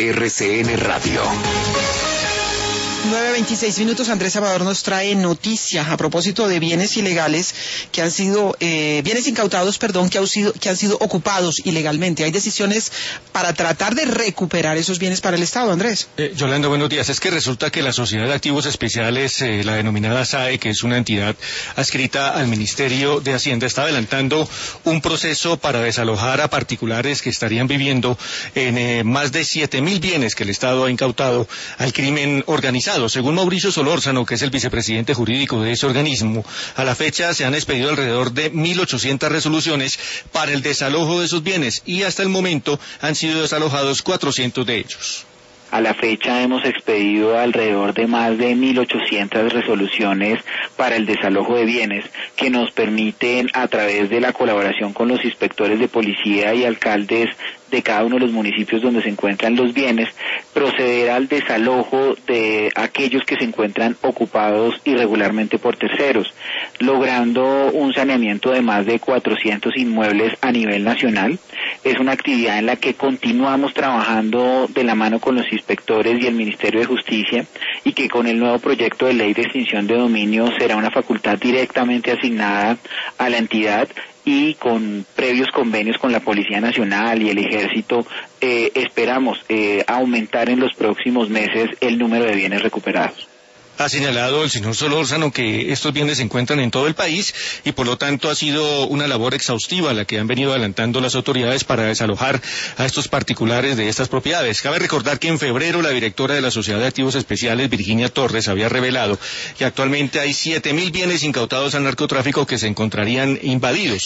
RCN Radio. 9:26. Andrés Salvador nos trae noticia a propósito de bienes ilegales que han sido, bienes incautados, que han sido ocupados ilegalmente. Hay decisiones para tratar de recuperar esos bienes para el Estado, Andrés. Yolanda, buenos días. Es que resulta que la Sociedad de Activos Especiales, la denominada SAE, que es una entidad adscrita al Ministerio de Hacienda, está adelantando un proceso para desalojar a particulares que estarían viviendo en más de 7.000 bienes que el Estado ha incautado al crimen organizado. Según Mauricio Solórzano, que es el vicepresidente jurídico de ese organismo, a la fecha se han expedido alrededor de 1.800 resoluciones para el desalojo de esos bienes y hasta el momento han sido desalojados 400 de ellos. A la fecha hemos expedido alrededor de más de 1.800 resoluciones para el desalojo de bienes que nos permiten, a través de la colaboración con los inspectores de policía y alcaldes de cada uno de los municipios donde se encuentran los bienes, proceder al desalojo de aquellos que se encuentran ocupados irregularmente por terceros, logrando un saneamiento de más de 400 inmuebles a nivel nacional. Es una actividad en la que continuamos trabajando de la mano con los inspectores y el Ministerio de Justicia, y que con el nuevo proyecto de ley de extinción de dominio será una facultad directamente asignada a la entidad, y con previos convenios con la Policía Nacional y el Ejército esperamos aumentar en los próximos meses el número de bienes recuperados. Ha señalado el señor Solórzano que estos bienes se encuentran en todo el país y por lo tanto ha sido una labor exhaustiva la que han venido adelantando las autoridades para desalojar a estos particulares de estas propiedades. Cabe recordar que en febrero la directora de la Sociedad de Activos Especiales, Virginia Torres, había revelado que actualmente hay 7.000 bienes incautados al narcotráfico que se encontrarían invadidos.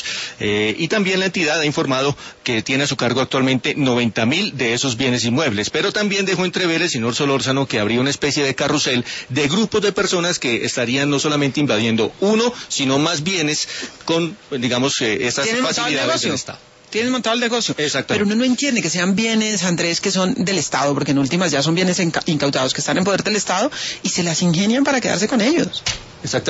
Y también la entidad ha informado que tiene a su cargo actualmente 90.000 de esos bienes inmuebles. Pero también dejó entrever el señor Solórzano que habría una especie de carrusel de grupos de personas que estarían no solamente invadiendo uno, sino más bienes con, digamos, estas facilidades del Estado. Tienen montado el negocio. Exacto. Pero uno no entiende que sean bienes, Andrés, que son del Estado, porque en últimas ya son bienes incautados que están en poder del Estado y se las ingenian para quedarse con ellos. Exacto.